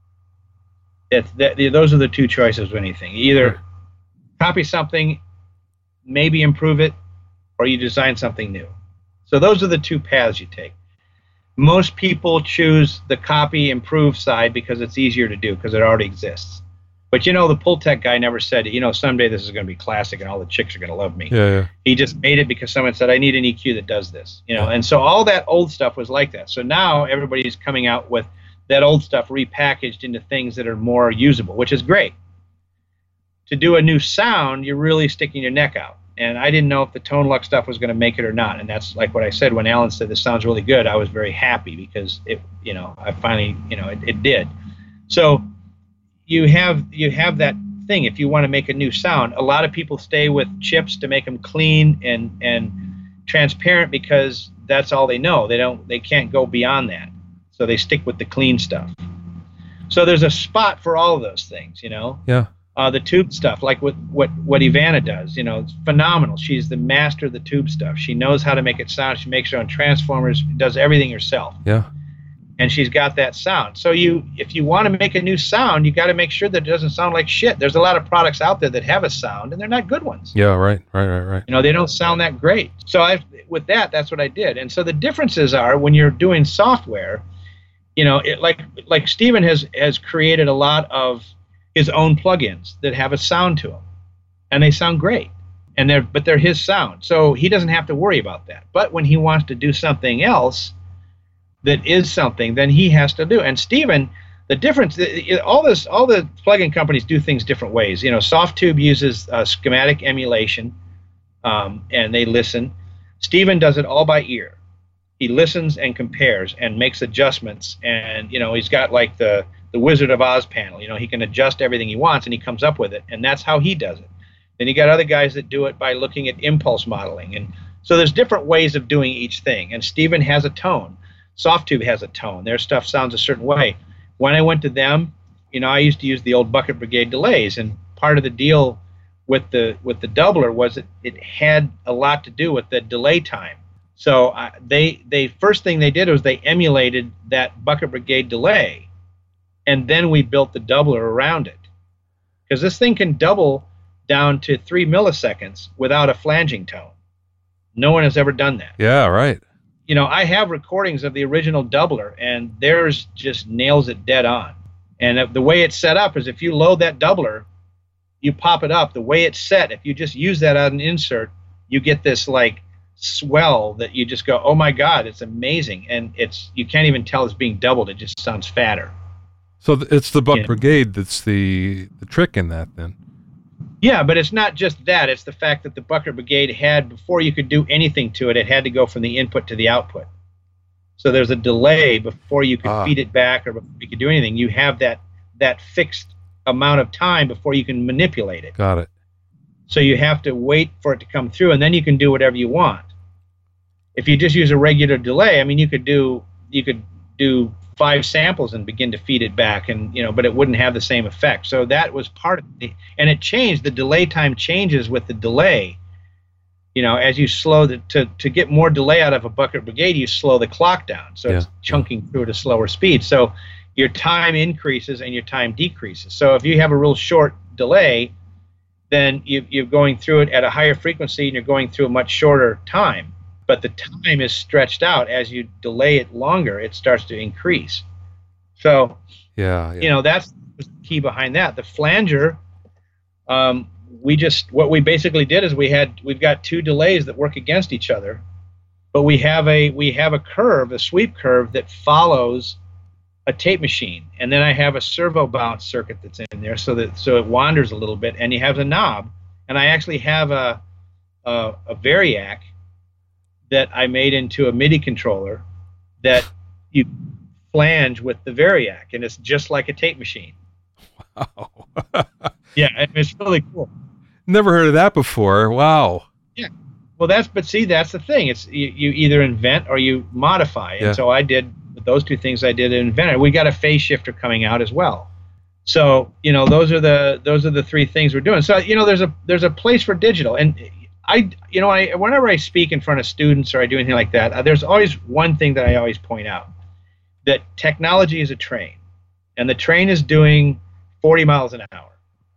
B: Those are the two choices with anything. You either copy something, maybe improve it, or you design something new. So those are the two paths you take. Most people choose the copy improve side because it's easier to do, because it already exists. But you know, the Pultec guy never said, you know, someday this is going to be classic and all the chicks are going to love me.
A: Yeah.
B: He just made it because someone said, I need an EQ that does this. You know, and so all that old stuff was like that. So now everybody's coming out with that old stuff repackaged into things that are more usable, which is great. To do a new sound, you're really sticking your neck out. And I didn't know if the Tone Lux stuff was going to make it or not. And that's like what I said when Alan said this sounds really good. I was very happy because I finally, it did. So you have that thing. If you want to make a new sound, a lot of people stay with chips to make them clean and transparent because that's all they know. They can't go beyond that. So they stick with the clean stuff. So there's a spot for all of those things, you know.
A: Yeah.
B: The tube stuff, like what Ivana does, you know, it's phenomenal. She's the master of the tube stuff. She knows how to make it sound. She makes her own transformers, does everything herself.
A: Yeah.
B: And she's got that sound. So if you want to make a new sound, you got to make sure that it doesn't sound like shit. There's a lot of products out there that have a sound, and they're not good ones.
A: Yeah, right.
B: You know, they don't sound that great. So that's what I did. And so the differences are when you're doing software, you know, like Steven has created a lot of his own plugins that have a sound to them, and they sound great, but they're his sound, so he doesn't have to worry about that. But when he wants to do something else that is something, then he has to do. And Steven, the difference, all the plugin companies do things different ways. You know, Softtube uses schematic emulation, and they listen. Steven does it all by ear. He listens and compares and makes adjustments, and you know, he's got like the Wizard of Oz panel. You know, he can adjust everything he wants, and he comes up with it, and that's how he does it. Then you got other guys that do it by looking at impulse modeling, and so there's different ways of doing each thing. And Steven has a tone. Softtube has a tone. Their stuff sounds a certain way. When I went to them, you know, I used to use the old Bucket Brigade delays, and part of the deal with the doubler was that it had a lot to do with the delay time. So they first thing they did was they emulated that Bucket Brigade delay. And then we built the doubler around it. Because this thing can double down to 3 milliseconds without a flanging tone. No one has ever done that.
A: Yeah, right.
B: You know, I have recordings of the original doubler, and theirs just nails it dead on. And the way it's set up is if you load that doubler, you pop it up. The way it's set, if you just use that on an insert, you get this like swell that you just go, oh my God, it's amazing. And you can't even tell it's being doubled. It just sounds fatter.
A: So it's the Buck Brigade that's the trick in that then.
B: Yeah, but it's not just that. It's the fact that the Bucket Brigade had, before you could do anything to it, it had to go from the input to the output. So there's a delay before you could feed it back or before you could do anything. You have that fixed amount of time before you can manipulate it.
A: Got it.
B: So you have to wait for it to come through, and then you can do whatever you want. If you just use a regular delay, I mean, you could do 5 samples and begin to feed it back, and but it wouldn't have the same effect. So that was part of it, and it changed. The delay time changes with the delay. As you slow to get more delay out of a Bucket Brigade, you slow the clock down, so it's chunking through at a slower speed. So your time increases and your time decreases. So if you have a real short delay, then you're going through it at a higher frequency and you're going through a much shorter time. But the time is stretched out. As you delay it longer, it starts to increase. So, that's the key behind that. The flanger, what we basically did is we've got 2 delays that work against each other, but we have a curve, a sweep curve that follows a tape machine, and then I have a servo bounce circuit that's in there so it wanders a little bit, and you have a knob, and I actually have a Variac that I made into a MIDI controller that you flange with the Variac, and it's just like a tape machine.
A: Wow.
B: Yeah, and it's really cool.
A: Never heard of that before. Wow.
B: Yeah. Well, that's the thing. It's you either invent or you modify. And so I did those 2 things. I did invent it. We got a phase shifter coming out as well. So, those are the 3 things we're doing. So, there's a place for digital. And whenever I speak in front of students or I do anything like that, there's always one thing that I always point out, that technology is a train, and the train is doing 40 miles an hour.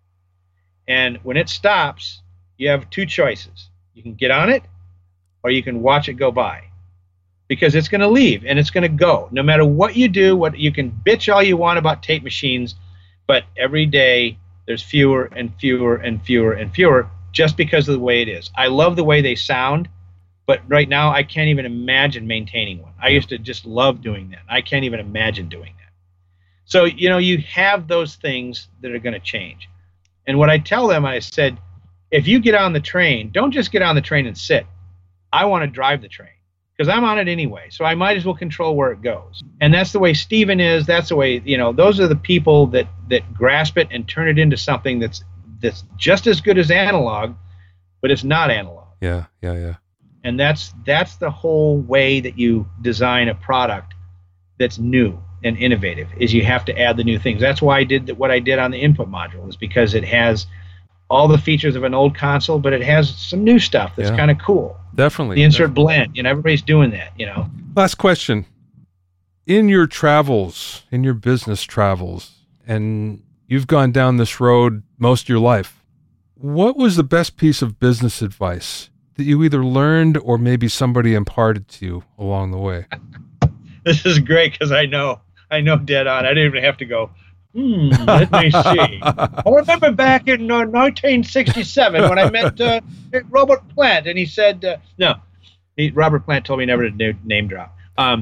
B: And when it stops, you have 2 choices. You can get on it, or you can watch it go by, because it's going to leave and it's going to go. No matter what you do, what you can bitch all you want about tape machines, but every day there's fewer and fewer and fewer and fewer, just because of the way it is. I love the way they sound, but right now I can't even imagine maintaining one. I used to just love doing that. I can't even imagine doing that. So, you have those things that are going to change. And what I tell them, I said, if you get on the train, don't just get on the train and sit. I want to drive the train, because I'm on it anyway. So I might as well control where it goes. And that's the way Steven is. That's the way, those are the people that grasp it and turn it into something that's just as good as analog, but it's not analog.
A: Yeah.
B: And that's the whole way that you design a product that's new and innovative, is you have to add the new things. That's why I did what I did on the input module, is because it has all the features of an old console, but it has some new stuff that's kind of cool.
A: Definitely.
B: The insert blend, everybody's doing that,
A: Last question. In your travels, in your business travels, and you've gone down this road most of your life, what was the best piece of business advice that you either learned or maybe somebody imparted to you along the way?
B: This is great, because I know dead on. I didn't even have to go, let me see. I remember back in 1967 when I met Robert Plant, and he said, Robert Plant told me never to name drop.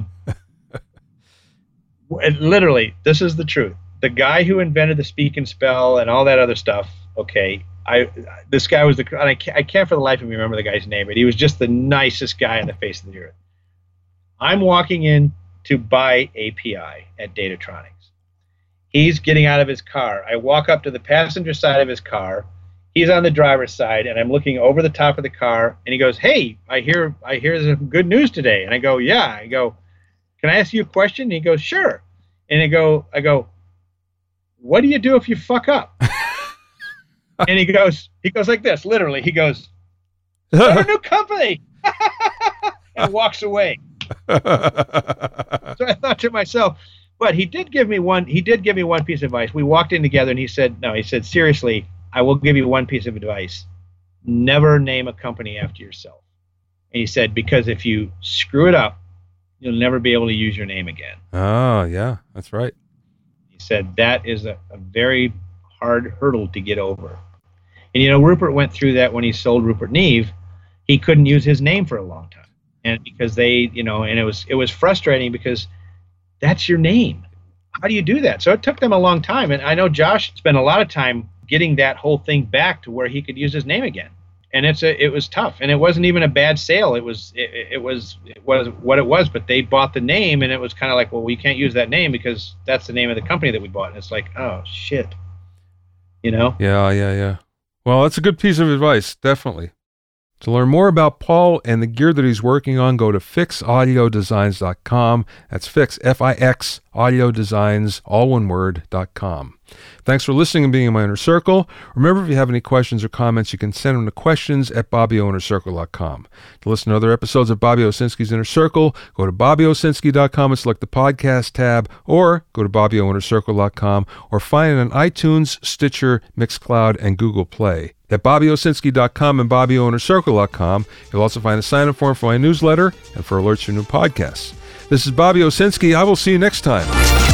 B: Literally, this is the truth. The guy who invented the speak and spell and all that other stuff, this guy was I can't for the life of me remember the guy's name, but he was just the nicest guy on the face of the earth. I'm walking in to buy API at Datatronics. He's getting out of his car. I walk up to the passenger side of his car. He's on the driver's side, and I'm looking over the top of the car, and he goes, "Hey, I hear some good news today." And I go, "Yeah." I go, "Can I ask you a question?" And he goes, "Sure." And I go, "What do you do if you fuck up?" And he goes like this, literally. He goes, "Start a new company," and walks away. So I thought to myself, but he did give me one piece of advice. We walked in together, and he said, "Seriously, I will give you one piece of advice. Never name a company after yourself." And he said, because if you screw it up, you'll never be able to use your name again.
A: Oh, yeah, that's right.
B: He said that is a very hard hurdle to get over. And, Rupert went through that when he sold Rupert Neve. he couldn't use his name for a long time. And because they, and it was frustrating because that's your name. How do you do that? So it took them a long time. And I know Josh spent a lot of time getting that whole thing back to where he could use his name again. And it was tough. And it wasn't even a bad sale. It was what it was, but they bought the name, and it was kind of like, well, we can't use that name because that's the name of the company that we bought. And it's like, oh shit.
A: Yeah. Well, that's a good piece of advice, definitely. To learn more about Paul and the gear that he's working on, go to fixaudiodesigns.com. That's Fix, F-I-X, audiodesigns, all one word, .com. Thanks for listening and being in my inner circle. Remember, if you have any questions or comments, you can send them to questions@BobbyOInnerCircle.com. To listen to other episodes of Bobby Owsinski's Inner Circle, go to BobbyOwsinski.com and select the podcast tab, or go to BobbyOInnerCircle.com, or find it on iTunes, Stitcher, Mixcloud, and Google Play. At BobbyOwsinski.com and BobbyOInnerCircle.com, you'll also find a sign-up form for my newsletter and for alerts for new podcasts. This is Bobby Owsinski. I will see you next time.